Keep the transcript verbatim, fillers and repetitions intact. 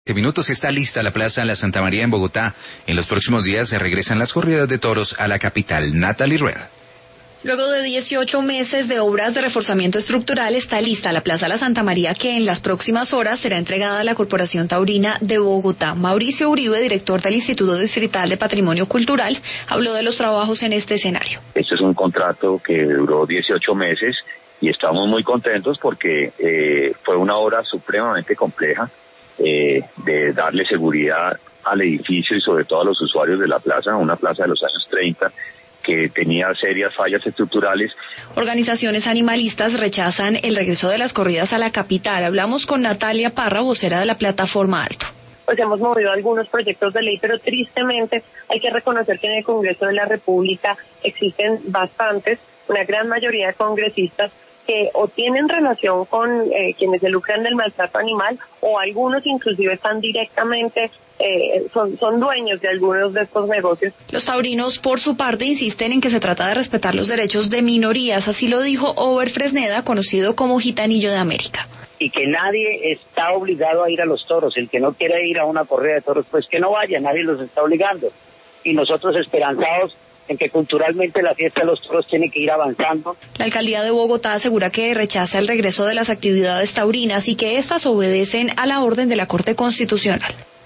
Minutos está lista la Plaza La Santa María en Bogotá. En los próximos días se regresan las corridas de toros a la capital. Natalie Rueda. Luego de dieciocho meses de obras de reforzamiento estructural, está lista la Plaza La Santa María, que en las próximas horas será entregada a la Corporación Taurina de Bogotá. Mauricio Uribe, director del Instituto Distrital de Patrimonio Cultural, habló de los trabajos en este escenario. Este es un contrato que duró dieciocho meses y estamos muy contentos porque eh, fue una obra supremamente compleja. Eh, de darle seguridad al edificio y sobre todo a los usuarios de la plaza, una plaza de los años treinta que tenía serias fallas estructurales. Organizaciones animalistas rechazan el regreso de las corridas a la capital. Hablamos con Natalia Parra, vocera de la plataforma Alto. Pues hemos movido algunos proyectos de ley, pero tristemente hay que reconocer que en el Congreso de la República existen bastantes, una gran mayoría de congresistas que o tienen relación con eh, quienes se lucran del maltrato animal, o algunos inclusive están directamente, eh, son, son dueños de algunos de estos negocios. Los taurinos, por su parte, insisten en que se trata de respetar los derechos de minorías. Así lo dijo Over Fresneda, conocido como Gitanillo de América. Y que nadie está obligado a ir a los toros. El que no quiera ir a una corrida de toros, pues que no vaya, nadie los está obligando. Y nosotros esperanzados en que culturalmente la fiesta de los toros tiene que ir avanzando. La alcaldía de Bogotá asegura que rechaza el regreso de las actividades taurinas y que éstas obedecen a la orden de la Corte Constitucional.